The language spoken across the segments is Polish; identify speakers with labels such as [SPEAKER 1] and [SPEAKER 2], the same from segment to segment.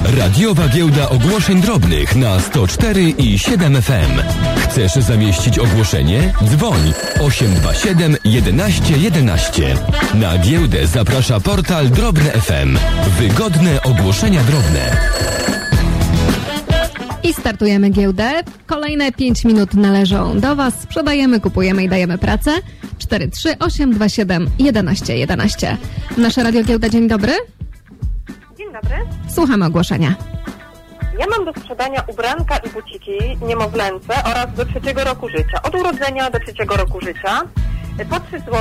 [SPEAKER 1] Radiowa Giełda Ogłoszeń Drobnych na 104 i 7 FM. Chcesz zamieścić ogłoszenie? Dzwoń 827 11 11. Na giełdę zaprasza portal Drobne FM. Wygodne ogłoszenia drobne.
[SPEAKER 2] I startujemy giełdę. Kolejne 5 minut należą do Was. Sprzedajemy, kupujemy i dajemy pracę. 43827 11 11. Nasze Radio Giełda, dzień dobry.
[SPEAKER 3] Dzień dobry.
[SPEAKER 2] Słuchamy ogłoszenia.
[SPEAKER 3] Ja mam do sprzedania ubranka i buciki niemowlęce oraz do 3 roku życia. Od urodzenia do 3 roku życia. Po 3 zł.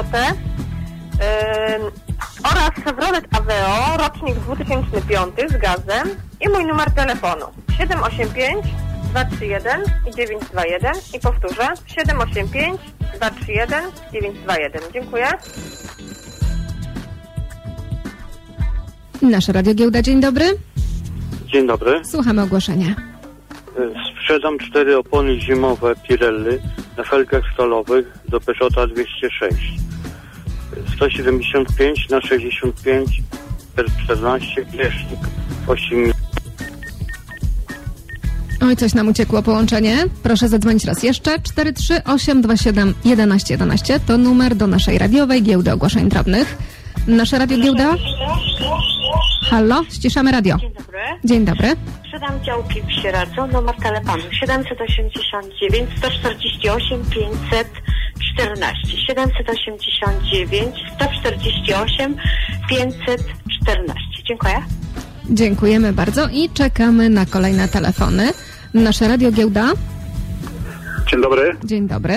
[SPEAKER 3] Oraz Chevrolet Aveo, rocznik 2005 z gazem i mój numer telefonu 785 231 i 921 i powtórzę 785 231 921. Dziękuję.
[SPEAKER 2] Nasze Radio Giełda, dzień dobry.
[SPEAKER 4] Dzień dobry.
[SPEAKER 2] Słuchamy ogłoszenia.
[SPEAKER 4] Sprzedam 4 opony zimowe Pirelli na felgach stalowych do Peugeota 206. 175 na 65 per 14 grzesznik 8.
[SPEAKER 2] Oj, coś nam uciekło połączenie. Proszę zadzwonić raz jeszcze. 43827 11 11 to numer do naszej radiowej Giełdy Ogłoszeń Drobnych. Nasza Radio Giełda? Halo? Ściszamy radio.
[SPEAKER 5] Dzień dobry.
[SPEAKER 2] Dzień dobry.
[SPEAKER 5] Sprzedam działki w Sieradzu, numer telefonu 789 148 514. 789 148 514. Dziękuję.
[SPEAKER 2] Dziękujemy bardzo i czekamy na kolejne telefony. Nasze Radio Giełda.
[SPEAKER 6] Dzień dobry.
[SPEAKER 2] Dzień dobry.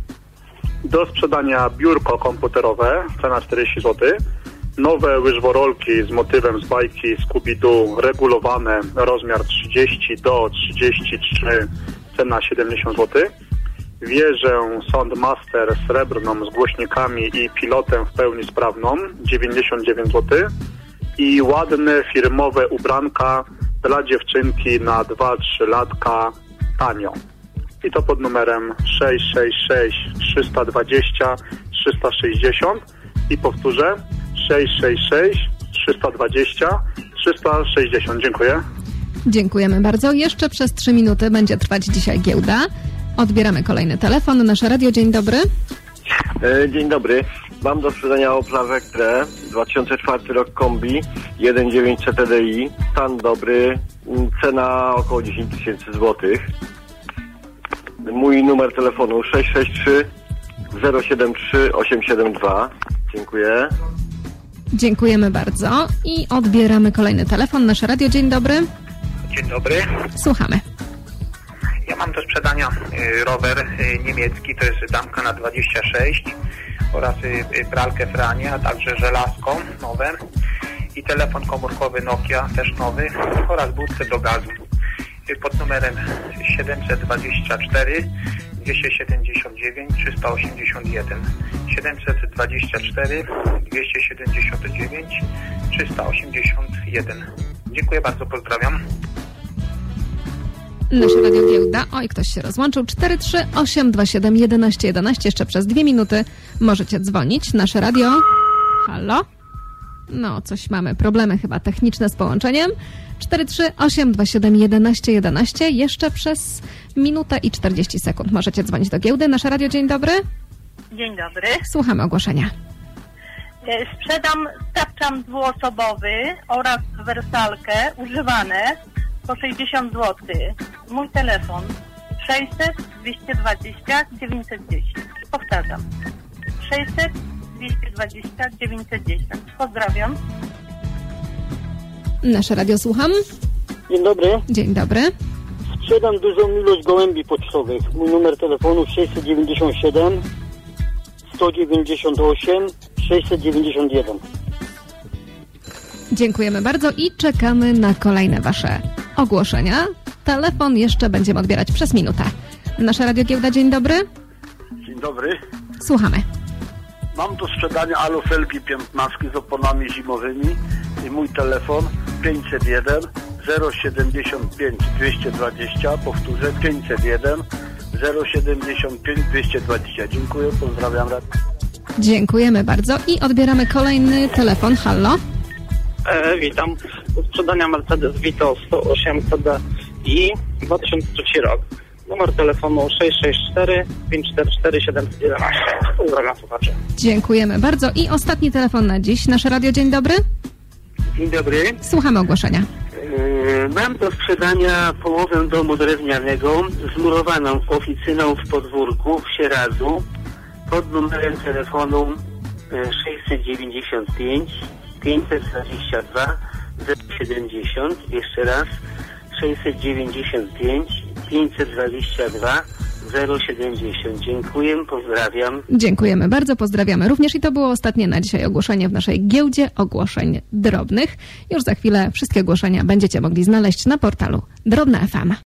[SPEAKER 6] Do sprzedania biurko komputerowe, cena 40 zł. Nowe łyżworolki z motywem z bajki Scooby-Doo, regulowane, rozmiar 30 do 33, cena 70 zł. Wieżę Soundmaster srebrną z głośnikami i pilotem w pełni sprawną, 99 zł. I ładne firmowe ubranka dla dziewczynki na 2-3 latka tanio. I to pod numerem 666 320 360 i powtórzę 666 320 360. Dziękuję.
[SPEAKER 2] Dziękujemy bardzo. Jeszcze przez 3 minuty będzie trwać dzisiaj giełda. Odbieramy kolejny telefon. Nasze radio, dzień dobry.
[SPEAKER 7] Dzień dobry. Mam do sprzedania Opla Vectre, 2004 rok kombi, 1.9 TDI, stan dobry, cena około 10 000 złotych. Mój numer telefonu 663 073 872. Dziękuję.
[SPEAKER 2] Dziękujemy bardzo i odbieramy kolejny telefon. Nasze radio, dzień dobry.
[SPEAKER 8] Dzień dobry.
[SPEAKER 2] Słuchamy.
[SPEAKER 8] Ja mam do sprzedania rower niemiecki, to jest damka na 26 oraz pralkę Franie, a także żelazko nowe i telefon komórkowy Nokia też nowy oraz budkę do gazu pod numerem 724 279 381 724 279 381. Dziękuję bardzo, pozdrawiam.
[SPEAKER 2] Nasze Radio Giełda. Oj, ktoś się rozłączył. 43827 11 11. Jeszcze przez 2 minuty możecie dzwonić. Nasze radio. Halo? No, coś mamy. Problemy chyba techniczne z połączeniem. 43827 11 11. Jeszcze przez minutę i 40 sekund możecie dzwonić do giełdy. Nasze radio, dzień dobry.
[SPEAKER 9] Dzień dobry.
[SPEAKER 2] Słuchamy ogłoszenia.
[SPEAKER 9] Sprzedam tapczan dwuosobowy oraz wersalkę używane po 60 zł. Mój telefon 600 220 910. Powtarzam. 600 220 910. Pozdrawiam.
[SPEAKER 2] Nasze radio, słucham.
[SPEAKER 10] Dzień dobry.
[SPEAKER 2] Dzień dobry.
[SPEAKER 10] Sprzedam dużą ilość gołębi pocztowych. Mój numer telefonu 697 198 691.
[SPEAKER 2] Dziękujemy bardzo i czekamy na kolejne Wasze ogłoszenia. Telefon jeszcze będziemy odbierać przez minutę. Nasze Radio Giełda, dzień dobry.
[SPEAKER 11] Dzień dobry.
[SPEAKER 2] Słuchamy.
[SPEAKER 11] Mam do sprzedania alufelgi 15 z oponami zimowymi i mój telefon 501 075 220. Powtórzę 501 075 220. Dziękuję, pozdrawiam.
[SPEAKER 2] Dziękujemy bardzo i odbieramy kolejny telefon. Halo?
[SPEAKER 12] Witam. Do sprzedania Mercedes Vito 108 CDI 2003 rok. Numer telefonu 664 544 711. Pozdrawiam słuchaczy.
[SPEAKER 2] Dziękujemy bardzo. I ostatni telefon na dziś. Nasze radio, dzień dobry.
[SPEAKER 13] Dzień dobry.
[SPEAKER 2] Słuchamy ogłoszenia.
[SPEAKER 13] Mam do sprzedania połowę domu drewnianego zmurowaną oficyną w podwórku w Sieradzu pod numerem telefonu 695 522 070. Jeszcze raz 695 522 070. Dziękuję, pozdrawiam.
[SPEAKER 2] Dziękujemy bardzo, pozdrawiamy również. I to było ostatnie na dzisiaj ogłoszenie w naszej giełdzie ogłoszeń drobnych. Już za chwilę wszystkie ogłoszenia będziecie mogli znaleźć na portalu Drobna FM.